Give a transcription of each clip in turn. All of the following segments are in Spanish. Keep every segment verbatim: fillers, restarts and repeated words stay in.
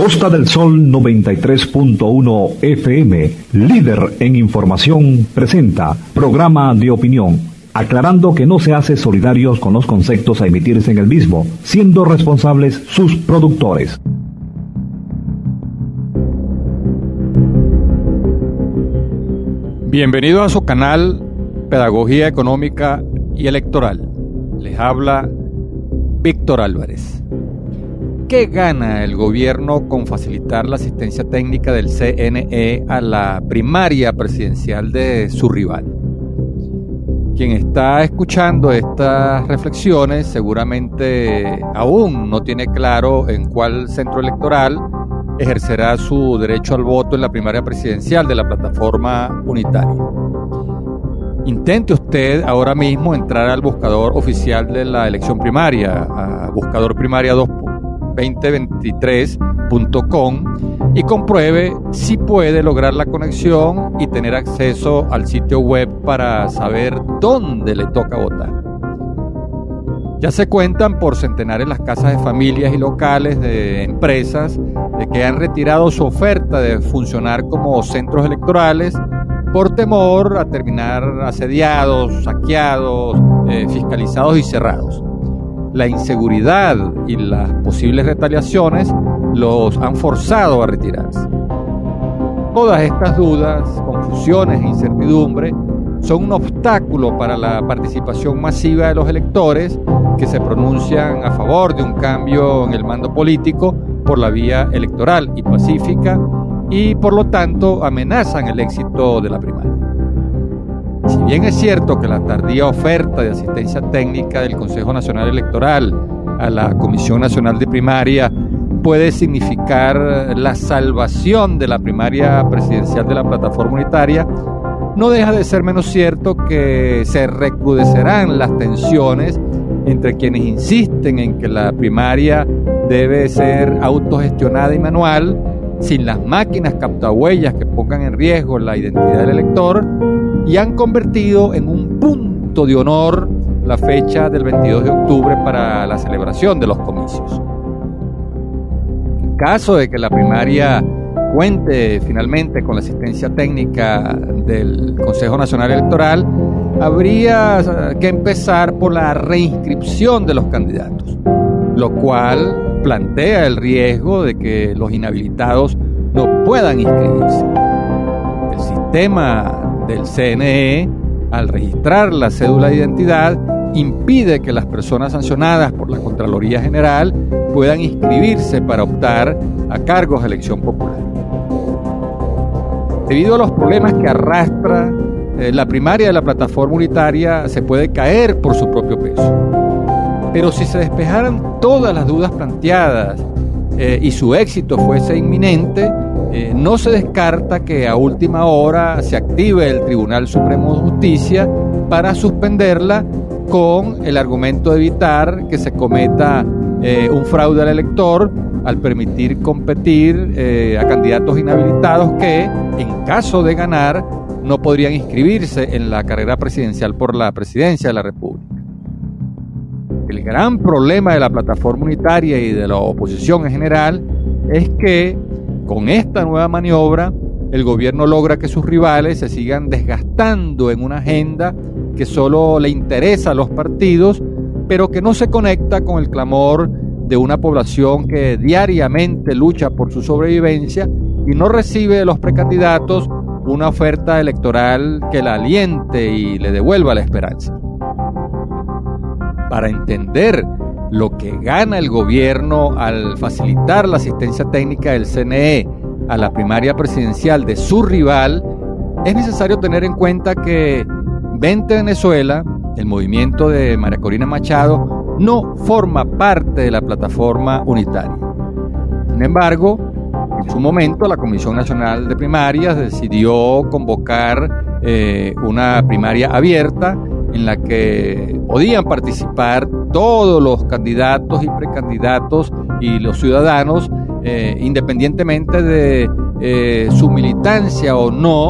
Costa del Sol noventa y tres punto uno F M, líder en información, presenta programa de opinión, aclarando que no se hace solidarios con los conceptos a emitirse en el mismo, siendo responsables sus productores. Bienvenido a su canal Pedagogía Económica y Electoral. Les habla Víctor Álvarez. ¿Qué gana el gobierno con facilitar la asistencia técnica del C N E a la primaria presidencial de su rival? Quien está escuchando estas reflexiones seguramente aún no tiene claro en cuál centro electoral ejercerá su derecho al voto en la primaria presidencial de la plataforma unitaria. Intente usted ahora mismo entrar al buscador oficial de la elección primaria, a buscador primaria dos veinte veintitrés punto com, y compruebe si puede lograr la conexión y tener acceso al sitio web para saber dónde le toca votar. Ya se cuentan por centenares las casas de familias y locales de empresas de que han retirado su oferta de funcionar como centros electorales por temor a terminar asediados, saqueados, eh, fiscalizados y cerrados. La inseguridad y las posibles retaliaciones los han forzado a retirarse. Todas estas dudas, confusiones e incertidumbre son un obstáculo para la participación masiva de los electores que se pronuncian a favor de un cambio en el mando político por la vía electoral y pacífica, y por lo tanto amenazan el éxito de la primaria. Si bien es cierto que la tardía oferta de asistencia técnica del Consejo Nacional Electoral a la Comisión Nacional de Primaria puede significar la salvación de la primaria presidencial de la plataforma unitaria, no deja de ser menos cierto que se recrudecerán las tensiones entre quienes insisten en que la primaria debe ser autogestionada y manual, sin las máquinas captahuellas que pongan en riesgo la identidad del elector, y han convertido en un punto de honor la fecha del veintidós de octubre para la celebración de los comicios. En caso de que la primaria cuente finalmente con la asistencia técnica del Consejo Nacional Electoral, habría que empezar por la reinscripción de los candidatos, lo cual plantea el riesgo de que los inhabilitados no puedan inscribirse. El sistema del C N E, al registrar la cédula de identidad, impide que las personas sancionadas por la Contraloría General puedan inscribirse para optar a cargos de elección popular. Debido a los problemas que arrastra, eh, la primaria de la plataforma unitaria se puede caer por su propio peso. Pero si se despejaran todas las dudas planteadas eh, y su éxito fuese inminente, eh, no se descarta que a última hora se active el Tribunal Supremo de Justicia para suspenderla con el argumento de evitar que se cometa eh, un fraude al elector al permitir competir eh, a candidatos inhabilitados que, en caso de ganar, no podrían inscribirse en la carrera presidencial por la presidencia de la República. El gran problema de la plataforma unitaria y de la oposición en general es que con esta nueva maniobra el gobierno logra que sus rivales se sigan desgastando en una agenda que solo le interesa a los partidos, pero que no se conecta con el clamor de una población que diariamente lucha por su sobrevivencia y no recibe de los precandidatos una oferta electoral que la aliente y le devuelva la esperanza. Para entender lo que gana el gobierno al facilitar la asistencia técnica del C N E a la primaria presidencial de su rival, es necesario tener en cuenta que Vente Venezuela, el movimiento de María Corina Machado, no forma parte de la plataforma unitaria. Sin embargo, en su momento la Comisión Nacional de Primarias decidió convocar eh, una primaria abierta en la que podían participar todos los candidatos y precandidatos y los ciudadanos, eh, independientemente de eh, su militancia o no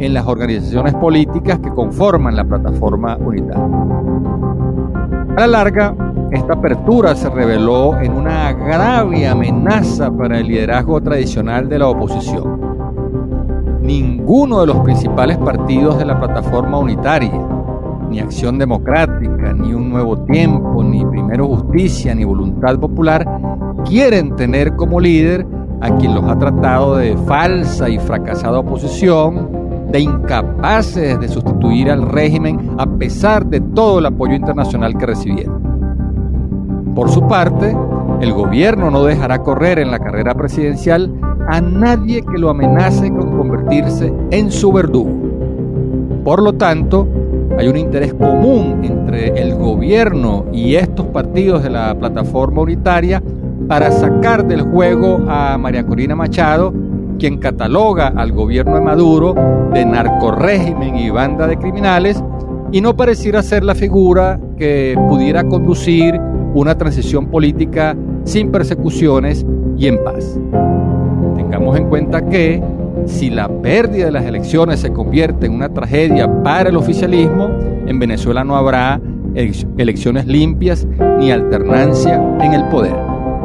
en las organizaciones políticas que conforman la plataforma unitaria. A la larga, esta apertura se reveló en una grave amenaza para el liderazgo tradicional de la oposición. Ninguno de los principales partidos de la plataforma unitaria, ni Acción Democrática, ni Un Nuevo Tiempo, ni Primero Justicia, ni Voluntad Popular, quieren tener como líder a quien los ha tratado de falsa y fracasada oposición, de incapaces de sustituir al régimen a pesar de todo el apoyo internacional que recibieron. Por su parte, el gobierno no dejará correr en la carrera presidencial a nadie que lo amenace con convertirse en su verdugo. Por lo tanto, hay un interés común entre el gobierno y estos partidos de la plataforma unitaria para sacar del juego a María Corina Machado, quien cataloga al gobierno de Maduro de narcorrégimen y banda de criminales, y no pareciera ser la figura que pudiera conducir una transición política sin persecuciones y en paz. Tengamos en cuenta que si la pérdida de las elecciones se convierte en una tragedia para el oficialismo, en Venezuela no habrá elecciones limpias ni alternancia en el poder.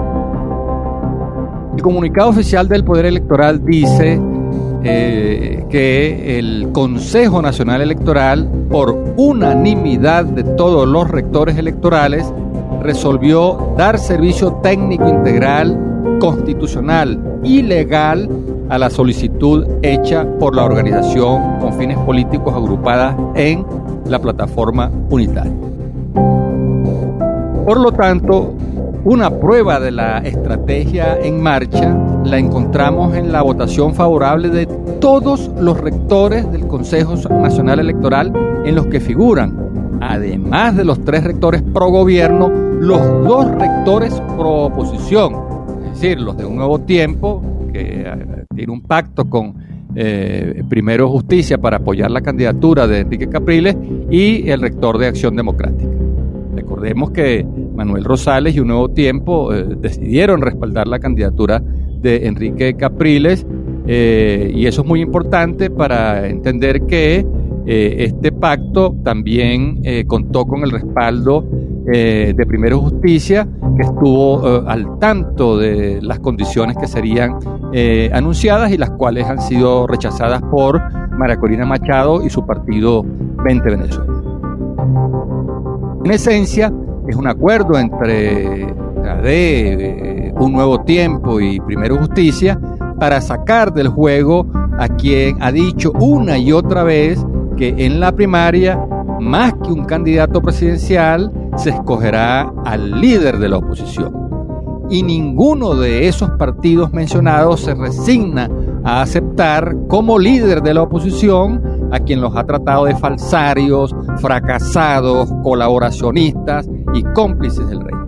El comunicado oficial del Poder Electoral dice eh, que el Consejo Nacional Electoral, por unanimidad de todos los rectores electorales, resolvió dar servicio técnico integral, constitucional y legal a la solicitud hecha por la organización con fines políticos agrupada en la plataforma unitaria. Por lo tanto, una prueba de la estrategia en marcha la encontramos en la votación favorable de todos los rectores del Consejo Nacional Electoral, en los que figuran, además de los tres rectores pro gobierno, los dos rectores pro oposición, es decir, los de Un Nuevo Tiempo, que tiene un pacto con eh, Primero Justicia para apoyar la candidatura de Enrique Capriles, y el rector de Acción Democrática. Recordemos que Manuel Rosales y Un Nuevo Tiempo eh, decidieron respaldar la candidatura de Enrique Capriles, eh, y eso es muy importante para entender que eh, este pacto también eh, contó con el respaldo eh, de Primero Justicia, que estuvo eh, al tanto de las condiciones que serían eh, anunciadas y las cuales han sido rechazadas por María Corina Machado y su partido veinte Venezuela. En esencia, es un acuerdo entre A D, Un Nuevo Tiempo y Primero Justicia para sacar del juego a quien ha dicho una y otra vez que en la primaria, más que un candidato presidencial, se escogerá al líder de la oposición. Y ninguno de esos partidos mencionados se resigna a aceptar como líder de la oposición a quien los ha tratado de falsarios, fracasados, colaboracionistas y cómplices del rey.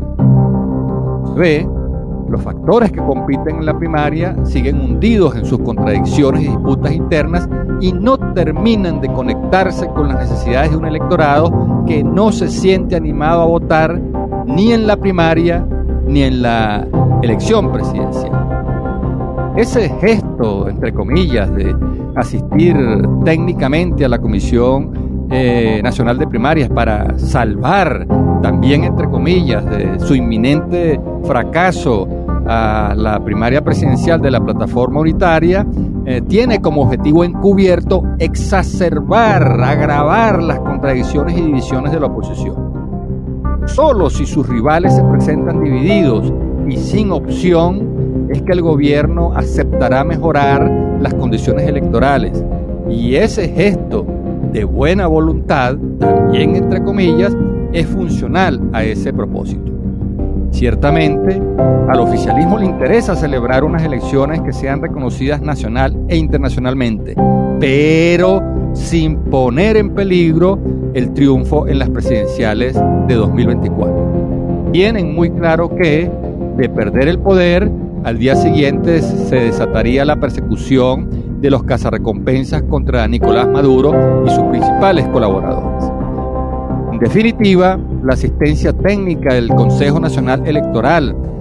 Ve, los factores que compiten en la primaria siguen hundidos en sus contradicciones y disputas internas y no terminan de conectarse con las necesidades de un electorado que no se siente animado a votar ni en la primaria ni en la elección presidencial. Ese gesto, entre comillas, de asistir técnicamente a la Comisión eh, Nacional de Primarias para salvar, también entre comillas, de su inminente fracaso a la primaria presidencial de la plataforma unitaria, eh, tiene como objetivo encubierto exacerbar, agravar las contradicciones y divisiones de la oposición. Solo si sus rivales se presentan divididos y sin opción es que el gobierno aceptará mejorar las condiciones electorales, y ese gesto de buena voluntad, también entre comillas, es funcional a ese propósito. Ciertamente, al oficialismo le interesa celebrar unas elecciones que sean reconocidas nacional e internacionalmente, pero sin poner en peligro el triunfo en las presidenciales de dos mil veinticuatro. Tienen muy claro que, de perder el poder, al día siguiente se desataría la persecución de los cazarrecompensas contra Nicolás Maduro y sus principales colaboradores. En definitiva, la asistencia técnica del Consejo Nacional Electoral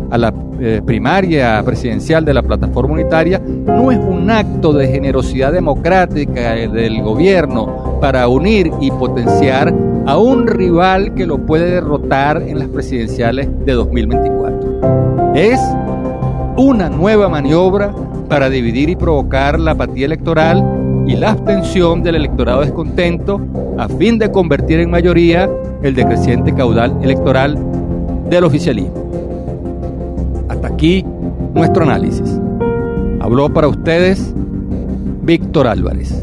a la eh, primaria presidencial de la plataforma unitaria no es un acto de generosidad democrática del gobierno para unir y potenciar a un rival que lo puede derrotar en las presidenciales de dos mil veinticuatro. Es una nueva maniobra para dividir y provocar la apatía electoral y la abstención del electorado descontento a fin de convertir en mayoría el decreciente caudal electoral del oficialismo. Hasta aquí nuestro análisis. Habló para ustedes Víctor Álvarez.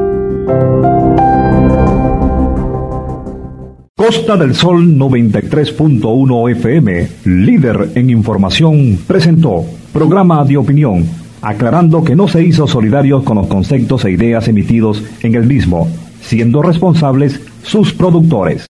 Costa del Sol noventa y tres punto uno F M, líder en información, presentó programa de opinión, aclarando que no se hizo solidarios con los conceptos e ideas emitidos en el mismo, siendo responsables sus productores.